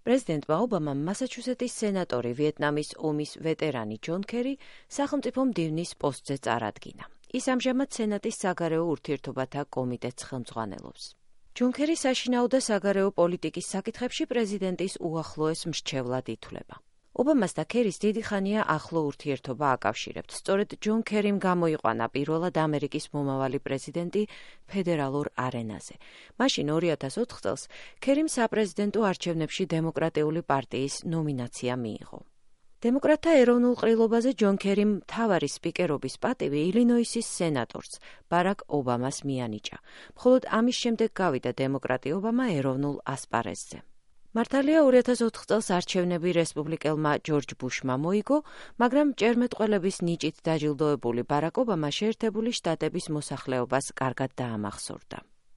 პრეზიდენტმა ობამამ მასაჩუსეტის სენატორი, ვიეტნამის ომის ვეტერანი ჯონ კერი სახელმწიფო მდივნის პოსტზე წარადგინა. ის ამჟამად სენატის საგარეო ურთიერთობათა კომიტეტს ხელმძღვანელობს. ჯონ კერი საშინაო და საგარეო პოლიტიკის საკითხებში პრეზიდენტის უახლოეს მრჩევლად ითვლება. ობამას და კერის დიდი ხანია ახლო ურთიერთობა აკავშირებთ. სწორედ ჯონ კერიმ გამოიყვანა პირველად ამერიკის მომავალი პრეზიდენტი ფედერალურ არენაზე. მაშინ 2004 წელს კერიმ საპრეზიდენტო არჩევნებში დემოკრატიული პარტიის ნომინაცია მიიღო. დემოკრატთა ეროვნულ ყრილობაზე ჯონ კერიმ მთავარი სპიკერობის პატივი ილინოისის სენატორს ბარაკ ობამას მიანიჭა. მხოლოდ ამის შემდეგ გავიდა დემოკრატი ობამა ეროვნულ ასპარეზზე. მართალია 2004 წელს არჩევნები რესპუბლიკელმა ჯორჯ ბუშმა მოიგო, მაგრამ მჭერმეტყველების ნიჭით დაჯილდოებული ბარაკ ობამა შეერთებული შტატების მოსახლეობას კარგად დაამახსოვრდა.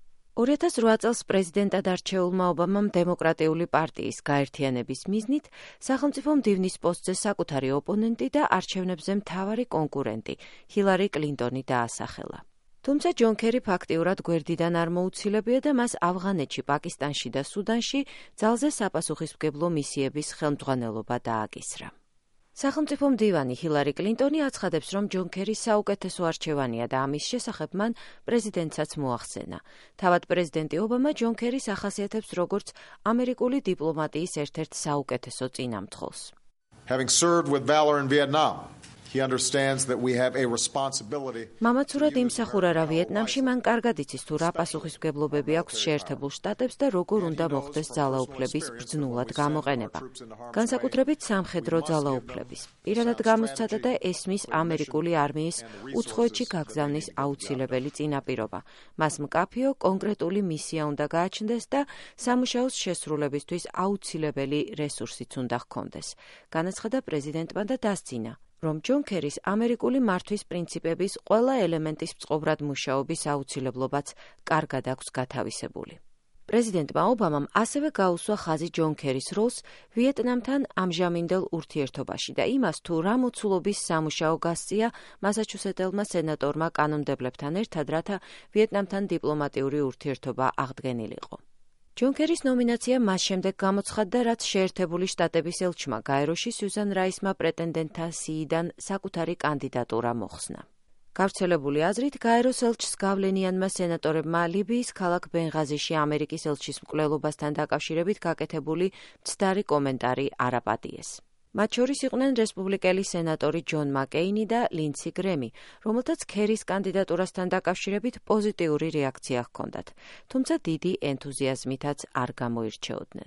2008 წელს პრეზიდენტად არჩეულმა ობამამ დემოკრატიული პარტიის გაერთიანების მიზნით სახელმწიფო მდივნის პოსტზე საკუთარი ოპონენტი და არჩევნებზე მთავარი კონკურენტი ჰილარი კლინტონი დაასახელა. თუმცა ჯონ კერი ფაქტიურად გვერდიდან არ მოუცილებია და მას ავღანეთში, პაკისტანში და სუდანში ძალზე საპასუხისმგებლო მისიების ხელმძღვანელობა დააკისრა. სახელმწიფო მდივანი ჰილარი კლინტონი აცხადებს, რომ ჯონ კერი საუკეთესო არჩევანია და ამის შესახებ მან პრეზიდენტსაც მოახსენა. თავად პრეზიდენტი ობამა ჯონ კერის ახასიათებს როგორც ამერიკული დიპლომატიის ერთ-ერთ საუკეთესო წინამძღოლს. Having served with valor in Vietnam, he understands that we have a responsibility. მამაცურად იმსახურა რა ვიეტნამში, მან კარგად იცის თუ რა პასუხისმგებლობები აქვს შეერთებულ შტატებს და როგორ უნდა მოხდეს ძალაუფლების ბრძნულად გამოყენება. განსაკუთრებით სამხედრო ძალაუფლების. პირადად გამოსცადა და ესმის ამერიკული არმიის უცხოეთში გაგზავნის აუცილებელი წინაპირობა. მას მკაფიო კონკრეტული მისია უნდა გააჩნდეს და სამუშაოს შესრულებისთვის აუცილებელი რესურსიც უნდა ჰქონდეს. განაცხადა პრეზიდენტმა და დასძინა, რომ ჯონ კერის ამერიკული მართვის პრინციპების ყველა ელემენტის წყობრად მუშაობის აუცილებლობაც კარგად აქვს გათავისებული. პრეზიდენტმა ობამამ ასევე გაუსვა ხაზი ჯონ კერის როლს ვიეტნამთან ამჟამინდელ ურთიერთობაში და იმას, თუ რა მოცულობის სამუშაო გასწია მასაჩუსეტელმა სენატორმა კანონმდებლებთან ერთად, რათა ვიეტნამთან დიპლომატიური ურთიერთობა აღდგენილიყო. ჯონ კერის ნომინაცია მას შემდეგ გამოცხადდა, რაც შეერთებული შტატების ელჩმა გაეროში სიუზან რაისმა პრეტენდენტთა სიიდან საკუთარი კანდიდატურა მოხსნა. გავრცელებული აზრით, გაეროს ელჩს გავლენიანმა სენატორებმა ლიბიის ქალაქ ბენღაზიში ამერიკის ელჩის მკვლელობასთან დაკავშირებით გაკეთებული მცდარი კომენტარი არ აპატიეს. მათ შორის იყვნენ რესპუბლიკელი სენატორი ჯონ მაკეინი და ლინდსი გრემი, რომელთაც კერის კანდიდატურასთან დაკავშირებით პოზიტიური რეაქცია ჰქონდათ, თუმცა დიდი ენთუზიაზმითაც არ გამოირჩეოდნენ.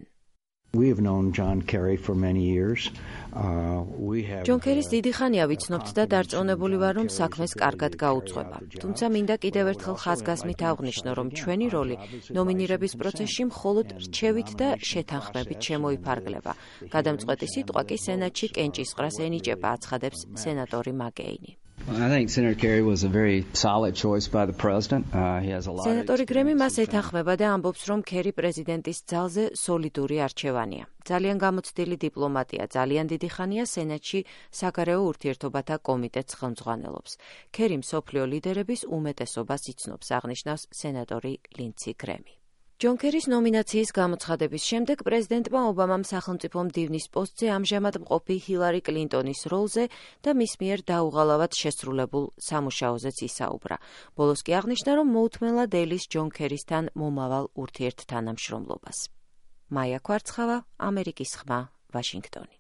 ჯონ კერის დიდი ხანია ვიცნობთ და დარწმუნებული ვარ, რომ საქმეს კარგად გაუძღვება. თუმცა მინდა კიდევ ერთხელ ხაზგასმით აღვნიშნო, რომ ჩვენი როლი ნომინირების პროცესში მხოლოდ რჩევით და შეთანხმებით შემოიფარგლება. გადამწყვეტი სიტყვა კი სენატში კენჭისყრას ენიჭება, აცხადებს სენატორი მაკეინი. I think Senator Kerry was a very solid choice by the president. He has a lot of სენატორი გრემი მას ეთანხმება და ამბობს, რომ კერი პრეზიდენტის ძალზე სოლიდური არჩევანია. ძალიან გამოცდილი დიპლომატია, ძალიან დიდი ხანია სენატში საგარეო ურთიერთობათა კომიტეტს ხელმძღვანელობს. კერი მსოფლიო ლიდერების უმეტესობას იცნობს, აღნიშნავს სენატორი ლინდსი გრემი. ჯონ კერის ნომინაციის გამოცხადების შემდეგ პრეზიდენტმა ობამამ სახელმწიფო მდივნის პოსტზე ამჟამად მყოფი ჰილარი კლინტონის როლზე და მის მიერ დაუღალავად შესრულებულ სამუშაოზეც ისაუბრა. ბოლოს კი აღნიშნა, რომ მოუთმენლად ელის ჯონ კერისთან მომავალ ურთიერთთანამშრომლობას. მაია კვარცხავა, ამერიკის ხმა, ვაშინგტონი.